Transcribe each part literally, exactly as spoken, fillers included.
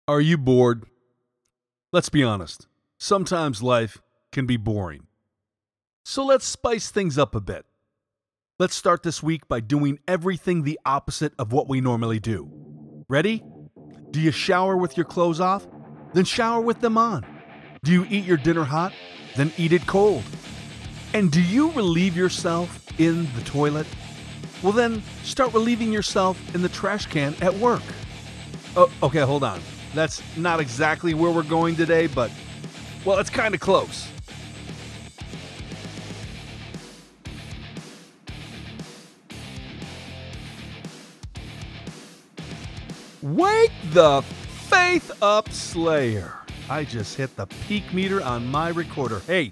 Are you bored? Let's be honest. Sometimes life can be boring. So let's spice things up a bit. Let's start this week by doing everything the opposite of what we normally do. Ready? Do you shower with your clothes off? Then shower with them on. Do you eat your dinner hot? Then eat it cold. And do you relieve yourself in the toilet? Well then, start relieving yourself in the trash can at work. Oh, okay, hold on. That's not exactly where we're going today, but, well, it's kind of close. Wake the faith up, Slayer. I just hit the peak meter on my recorder. Hey,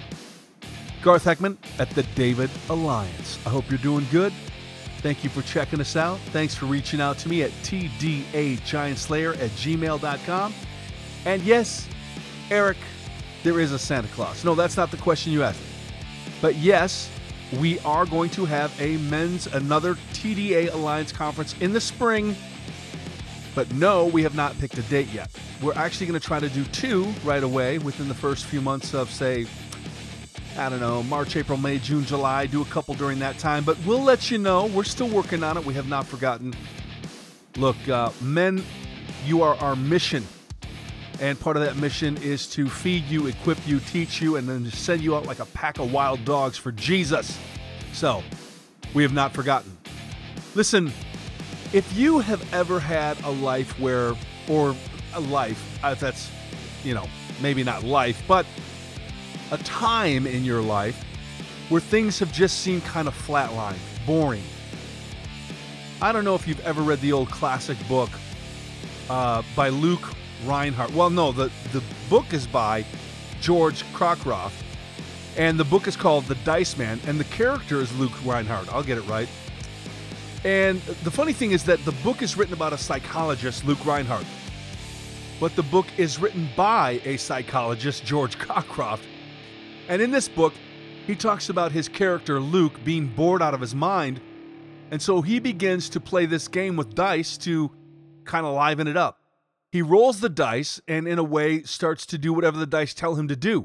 Garth Heckman at the David Alliance. I hope you're doing good. Thank you for checking us out. Thanks for reaching out to me at t d a giant slayer at gmail dot com. And yes, Eric, there is a Santa Claus. No, that's not the question you asked. But yes, we are going to have a men's, another T D A Alliance conference in the spring. But no, we have not picked a date yet. We're actually going to try to do two right away within the first few months of, say, I don't know, March, April, May, June, July, do a couple during that time, but we'll let you know. We're still working on it. We have not forgotten. Look, uh, men, you are our mission, and part of that mission is to feed you, equip you, teach you, and then send you out like a pack of wild dogs for Jesus. So, we have not forgotten. Listen, if you have ever had a life where, or a life, uh, that's, you know, maybe not life, but a time in your life where things have just seemed kind of flatlined, boring. I don't know if you've ever read the old classic book uh, by Luke Reinhardt. Well, no, the, the book is by George Cockcroft, and the book is called The Dice Man, and the character is Luke Reinhardt. I'll get it right. And the funny thing is that the book is written about a psychologist, Luke Reinhardt, but the book is written by a psychologist, George Cockcroft. And in this book, he talks about his character, Luke, being bored out of his mind. And so he begins to play this game with dice to kind of liven it up. He rolls the dice and, in a way, starts to do whatever the dice tell him to do.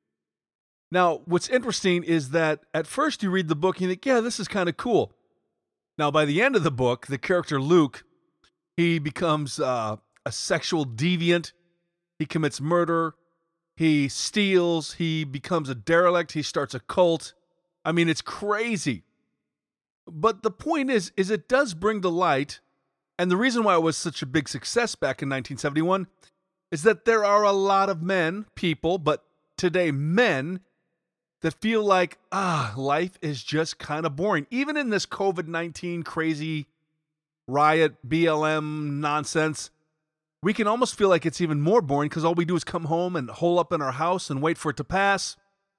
Now, what's interesting is that at first you read the book and you think, yeah, this is kind of cool. Now, by the end of the book, the character Luke, he becomes uh, a sexual deviant. He commits murder. He steals, he becomes a derelict, he starts a cult. I mean, it's crazy. But the point is, is it does bring to light, and the reason why it was such a big success back in nineteen seventy-one, is that there are a lot of men, people, but today men, that feel like, ah, life is just kind of boring. Even in this covid nineteen crazy riot, B L M nonsense, we can almost feel like it's even more boring because all we do is come home and hole up in our house and wait for it to pass.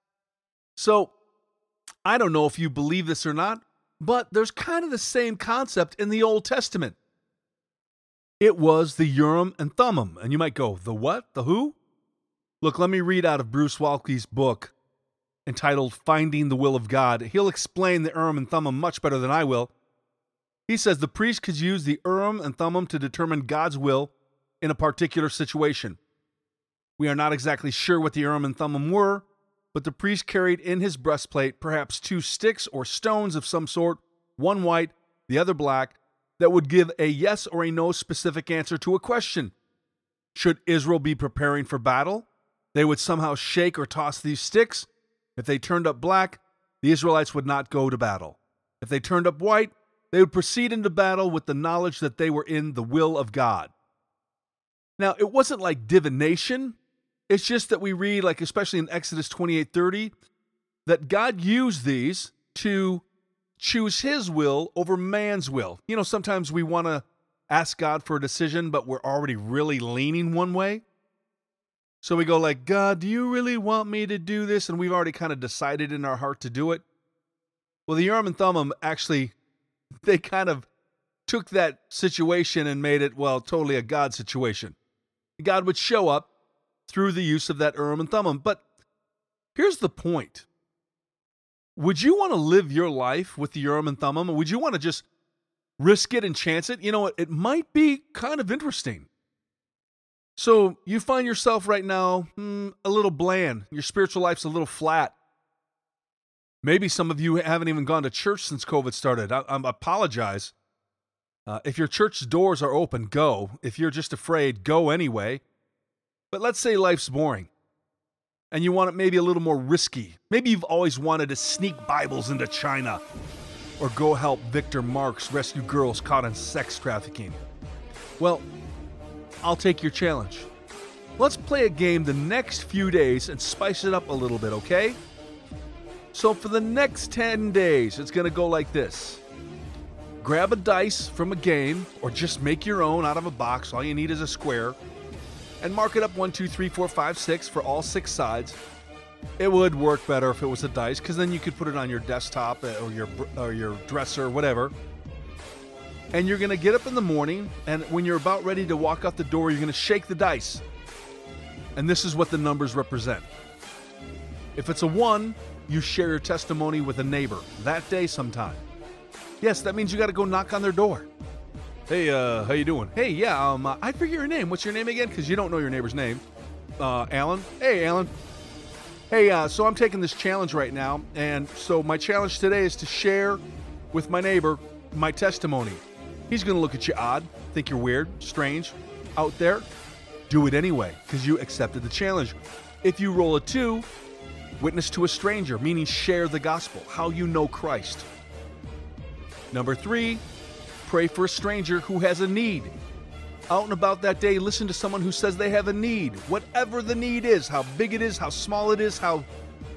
So, I don't know if you believe this or not, but there's kind of the same concept in the Old Testament. It was the Urim and Thummim. And you might go, the what? The who? Look, let me read out of Bruce Waltke's book entitled Finding the Will of God. He'll explain the Urim and Thummim much better than I will. He says the priest could use the Urim and Thummim to determine God's will in a particular situation. We are not exactly sure what the Urim and Thummim were, but the priest carried in his breastplate perhaps two sticks or stones of some sort, one white, the other black, that would give a yes or a no specific answer to a question. Should Israel be preparing for battle? They would somehow shake or toss these sticks. If they turned up black, the Israelites would not go to battle. If they turned up white, they would proceed into battle with the knowledge that they were in the will of God. Now, it wasn't like divination. It's just that we read, like especially in Exodus twenty-eight thirty, that God used these to choose his will over man's will. You know, sometimes we want to ask God for a decision, but we're already really leaning one way. So we go like, God, do you really want me to do this? And we've already kind of decided in our heart to do it. Well, the Urim and Thummim actually, they kind of took that situation and made it, well, totally a God situation. God would show up through the use of that Urim and Thummim. But here's the point. Would you want to live your life with the Urim and Thummim? Or would you want to just risk it and chance it? You know, it, it might be kind of interesting. So you find yourself right now hmm, a little bland. Your spiritual life's a little flat. Maybe some of you haven't even gone to church since COVID started. I, I apologize. Uh, if your church doors are open, go. If you're just afraid, go anyway. But let's say life's boring and you want it maybe a little more risky. Maybe you've always wanted to sneak Bibles into China or go help Victor Marx rescue girls caught in sex trafficking. Well, I'll take your challenge. Let's play a game the next few days and spice it up a little bit, okay? So for the next ten days, it's going to go like this. Grab a dice from a game, or just make your own out of a box. All you need is a square. And mark it up one, two, three, four, five, six for all six sides. It would work better if it was a dice, because then you could put it on your desktop or your or your dresser, whatever. And you're going to get up in the morning, and when you're about ready to walk out the door, you're going to shake the dice. And this is what the numbers represent. If it's a one, you share your testimony with a neighbor that day sometime. Yes, that means you got to go knock on their door. Hey, uh, how you doing? Hey, yeah, um, uh, I forget your name. What's your name again? Because you don't know your neighbor's name. Uh, Alan? Hey, Alan. Hey, uh, so I'm taking this challenge right now, and so my challenge today is to share with my neighbor my testimony. He's going to look at you odd, think you're weird, strange, out there. Do it anyway, because you accepted the challenge. If you roll a two, witness to a stranger, meaning share the gospel, how you know Christ. Number three, pray for a stranger who has a need. Out and about that day, listen to someone who says they have a need. Whatever the need is, how big it is, how small it is, how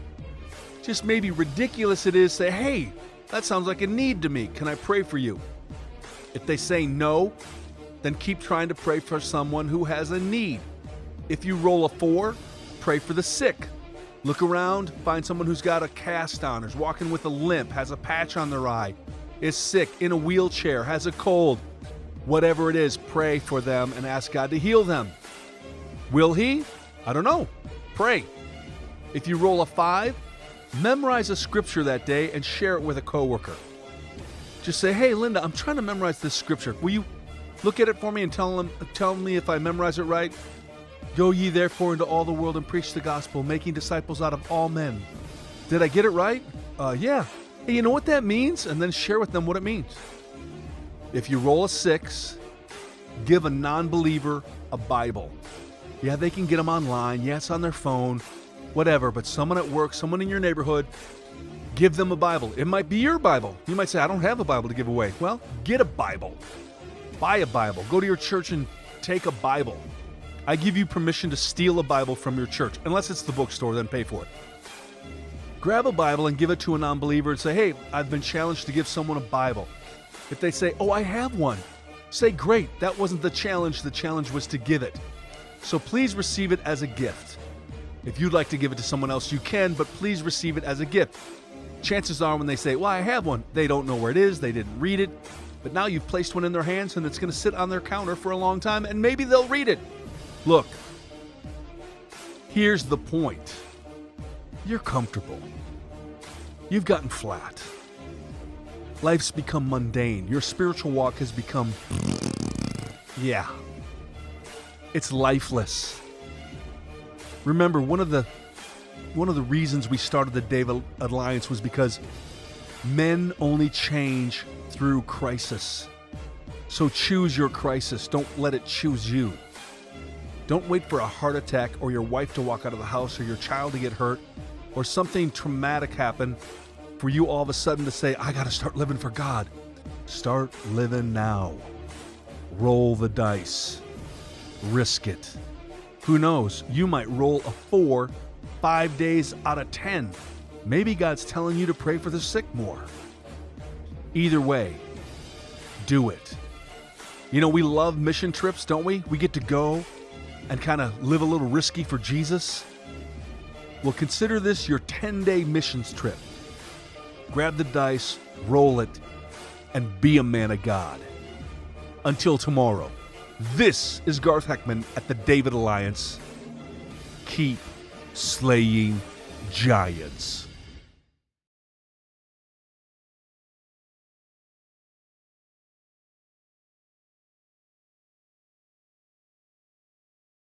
just maybe ridiculous it is, say, hey, that sounds like a need to me. Can I pray for you? If they say no, then keep trying to pray for someone who has a need. If you roll a four, pray for the sick. Look around, find someone who's got a cast on, is walking with a limp, has a patch on their eye, is sick, in a wheelchair, has a cold. Whatever it is, pray for them and ask God to heal them. Will He? I don't know. Pray. If you roll a five, memorize a scripture that day and share it with a coworker. Just say, hey, Linda, I'm trying to memorize this scripture. Will you look at it for me and tell them, tell me if I memorize it right? Go ye therefore into all the world and preach the gospel, making disciples out of all men. Did I get it right? Uh, yeah. Hey, you know what that means? And then share with them what it means. If you roll a six, give a non-believer a Bible. Yeah, they can get them online. Yeah, it's on their phone, whatever. But someone at work, someone in your neighborhood, give them a Bible. It might be your Bible. You might say, I don't have a Bible to give away. Well, get a Bible. Buy a Bible. Go to your church and take a Bible. I give you permission to steal a Bible from your church. Unless it's the bookstore, then pay for it. Grab a Bible and give it to a non-believer and say, hey, I've been challenged to give someone a Bible. If they say, oh, I have one, say, great, that wasn't the challenge. The challenge was to give it. So please receive it as a gift. If you'd like to give it to someone else, you can, but please receive it as a gift. Chances are when they say, well, I have one, they don't know where it is, they didn't read it, but now you've placed one in their hands and it's going to sit on their counter for a long time and maybe they'll read it. Look, here's the point. You're comfortable. You've gotten flat. Life's become mundane. Your spiritual walk has become, yeah, it's lifeless. Remember, one of the one of the reasons we started the David Alliance was because men only change through crisis. So choose your crisis. Don't let it choose you. Don't wait for a heart attack or your wife to walk out of the house or your child to get hurt or something traumatic happen for you all of a sudden to say, I got to start living for God. Start living now. Roll the dice. Risk it. Who knows? You might roll a four five days out of ten. Maybe God's telling you to pray for the sick more. Either way, do it. You know, we love mission trips, don't we? We get to go and kind of live a little risky for Jesus. Well, consider this your ten-day missions trip. Grab the dice, roll it, and be a man of God. Until tomorrow, this is Garth Heckman at the David Alliance. Keep slaying giants.